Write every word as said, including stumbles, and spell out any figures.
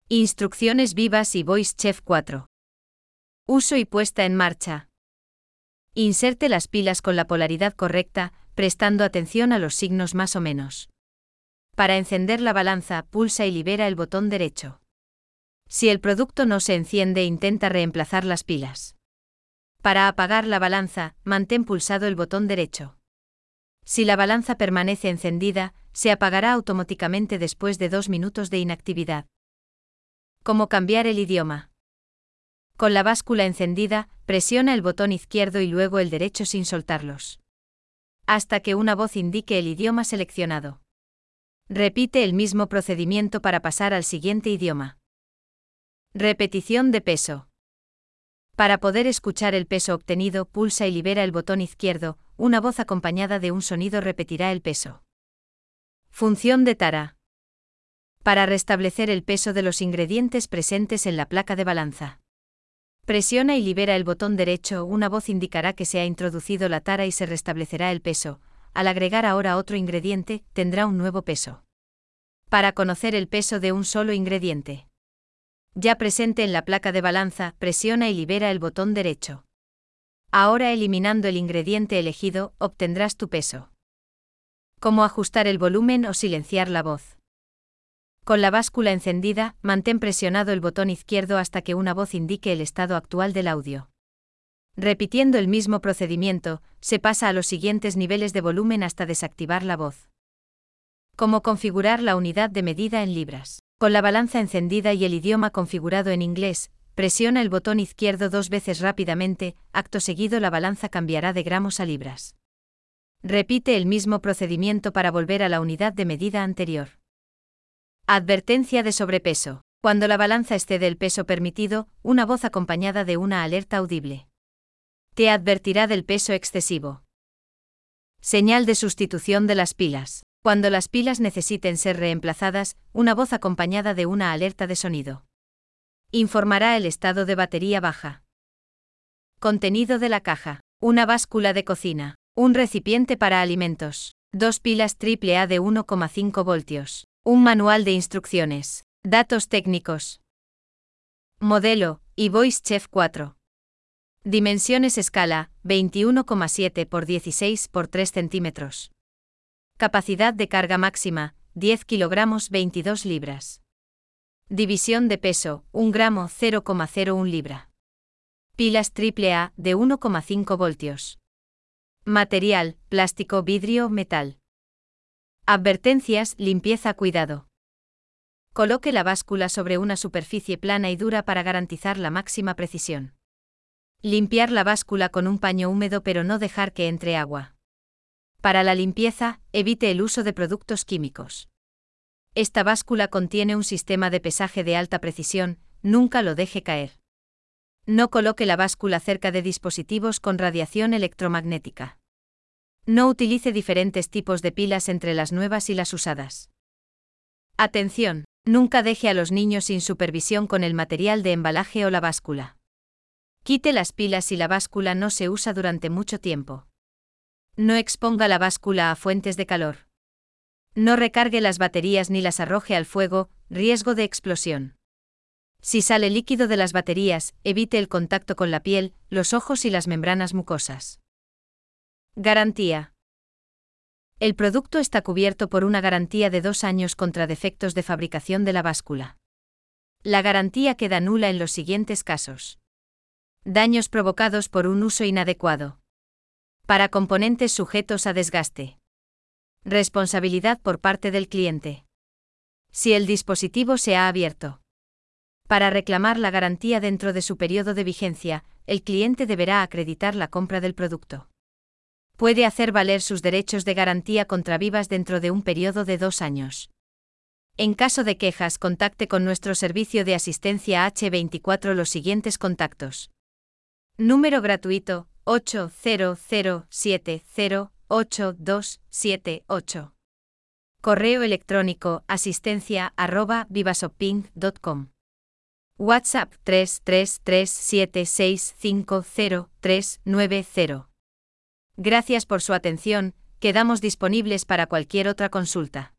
Instrucciones vivas y VoiceChef cuatro. Uso y puesta en marcha. Inserte las pilas con la polaridad correcta, prestando atención a los signos más o menos. Para encender la balanza, pulsa y libera el botón derecho. Si el producto no se enciende, intenta reemplazar las pilas. Para apagar la balanza, mantén pulsado el botón derecho. Si la balanza permanece encendida, se apagará automáticamente después de dos minutos de inactividad. ¿Cómo cambiar el idioma? Con la báscula encendida, presiona el botón izquierdo y luego el derecho sin soltarlos, hasta que una voz indique el idioma seleccionado. Repite el mismo procedimiento para pasar al siguiente idioma. Repetición de peso. Para poder escuchar el peso obtenido, pulsa y libera el botón izquierdo, una voz acompañada de un sonido repetirá el peso. Función de tara. Para restablecer el peso de los ingredientes presentes en la placa de balanza. Presiona y libera el botón derecho, una voz indicará que se ha introducido la tara y se restablecerá el peso. Al agregar ahora otro ingrediente, tendrá un nuevo peso. Para conocer el peso de un solo ingrediente ya presente en la placa de balanza, presiona y libera el botón derecho. Ahora, eliminando el ingrediente elegido, obtendrás tu peso. ¿Cómo ajustar el volumen o silenciar la voz? Con la báscula encendida, mantén presionado el botón izquierdo hasta que una voz indique el estado actual del audio. Repitiendo el mismo procedimiento, se pasa a los siguientes niveles de volumen hasta desactivar la voz. ¿Cómo configurar la unidad de medida en libras? Con la balanza encendida y el idioma configurado en inglés, presiona el botón izquierdo dos veces rápidamente, acto seguido la balanza cambiará de gramos a libras. Repite el mismo procedimiento para volver a la unidad de medida anterior. Advertencia de sobrepeso. Cuando la balanza excede el peso permitido, una voz acompañada de una alerta audible te advertirá del peso excesivo. Señal de sustitución de las pilas. Cuando las pilas necesiten ser reemplazadas, una voz acompañada de una alerta de sonido informará el estado de batería baja. Contenido de la caja. Una báscula de cocina, un recipiente para alimentos, dos pilas triple A de uno coma cinco voltios, un manual de instrucciones, datos técnicos. Modelo, y VoiceChef cuatro. Dimensiones escala, veintiuno coma siete por dieciséis por tres centímetros. Capacidad de carga máxima, diez kilogramos veintidós libras. División de peso, un gramo cero coma cero uno libra. Pilas triple A de uno coma cinco voltios. Material, plástico, vidrio, metal. Advertencias, limpieza, cuidado. Coloque la báscula sobre una superficie plana y dura para garantizar la máxima precisión. Limpiar la báscula con un paño húmedo pero no dejar que entre agua. Para la limpieza, evite el uso de productos químicos. Esta báscula contiene un sistema de pesaje de alta precisión, nunca lo deje caer. No coloque la báscula cerca de dispositivos con radiación electromagnética. No utilice diferentes tipos de pilas entre las nuevas y las usadas. Atención, nunca deje a los niños sin supervisión con el material de embalaje o la báscula. Quite las pilas si la báscula no se usa durante mucho tiempo. No exponga la báscula a fuentes de calor. No recargue las baterías ni las arroje al fuego, riesgo de explosión. Si sale líquido de las baterías, evite el contacto con la piel, los ojos y las membranas mucosas. Garantía. El producto está cubierto por una garantía de dos años contra defectos de fabricación de la báscula. La garantía queda nula en los siguientes casos. Daños provocados por un uso inadecuado. Para componentes sujetos a desgaste. Responsabilidad por parte del cliente. Si el dispositivo se ha abierto. Para reclamar la garantía dentro de su periodo de vigencia, el cliente deberá acreditar la compra del producto. Puede hacer valer sus derechos de garantía contra Vivas dentro de un periodo de dos años. En caso de quejas, contacte con nuestro servicio de asistencia hache veinticuatro los siguientes contactos. Número gratuito, ocho cero cero siete cero ocho dos siete ocho. Correo electrónico, asistencia arroba vivashopping punto com. WhatsApp tres tres tres siete seis cinco cero tres nueve cero. Gracias por su atención, quedamos disponibles para cualquier otra consulta.